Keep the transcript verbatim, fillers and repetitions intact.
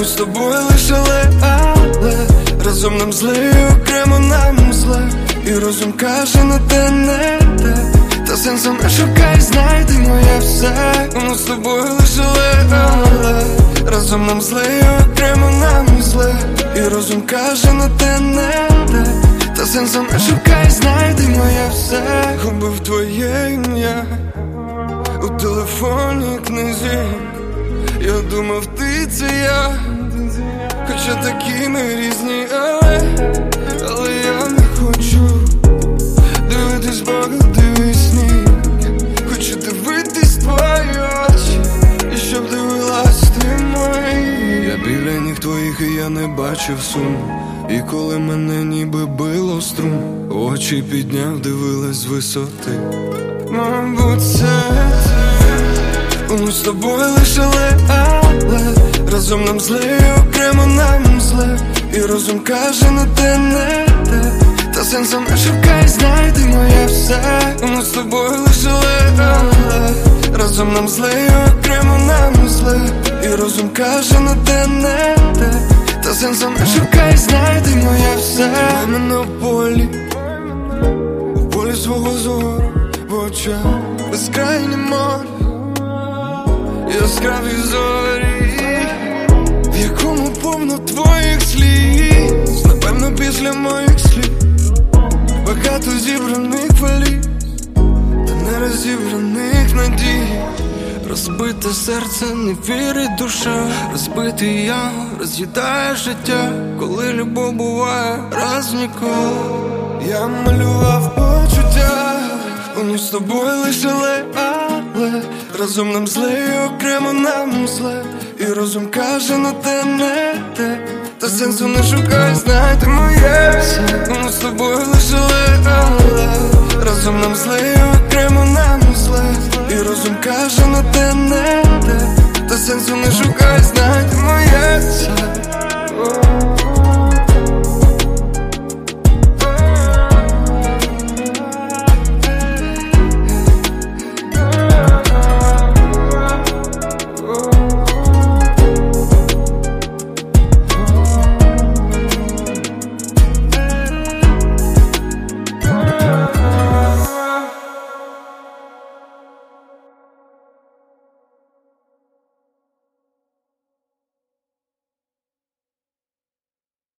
Ми з тобою лише але разом нам зле, і окремо нам зле. І розум каже, на те не те. Та сенсом не шукай, знайди моє все. Ми з тобою лише але разом нам зле, і окремо нам зле. І розум каже, на те не те. Та сенсом не шукай, знайди моє все. Губив твоє ім'я у телефонній книзі. Я думав, ти це я, хоча такі ми різні, але, але я не хочу дивитись погляди вісні. Хочу дивитись твої очі, і щоб дивилась ти мої. Я біля ніг твоїх, і я не бачив суму. І коли мене ніби било струм, очі підняв, дивилась з висоти. Мабуть, це ми з тобою лише але разом нам зле, і окремо нам зле. І розум каже, на те не те. Та сенсом не шукай, знайди моє все. Ми з тобою лише але разом нам зле, і окремо нам зле. І розум каже, на те не те. Та сенсом не шукай, знайди моє все. Ти мене в полі, у полі свого зору, в очах безкрайні море, яскраві зорі, в якому повно твоїх сліз. Напевно, після моїх слів багато зібраних валіз, та не розібраних надій. Розбите серце, не вірить душа. Розбитий я, роз'їдає життя. Коли любов буває раз ніколи. Я малював почуття. Ми з тобою лише але разом нам зле, і окремо нам зле. І розум каже, на те не те. Та сенсу не шукай, знайди моє все. Ми з тобою лише але разом нам зле, і окремо нам зле. І розум каже, на те не те. Та сенсу не шукай, знайди моє все.